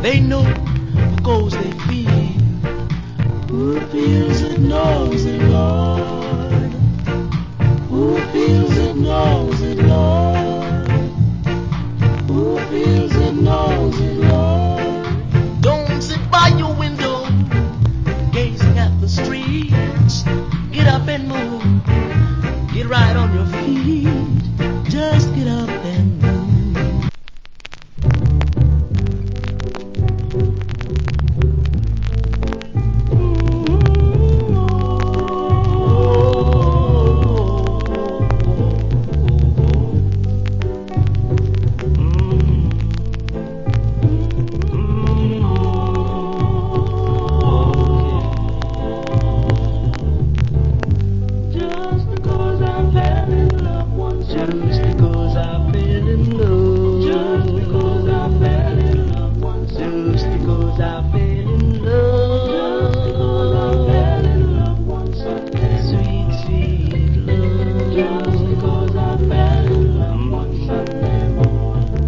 They know because they feel. Who feels it knows it, Lord. Who feels it knows it, Lord. Who feels it knows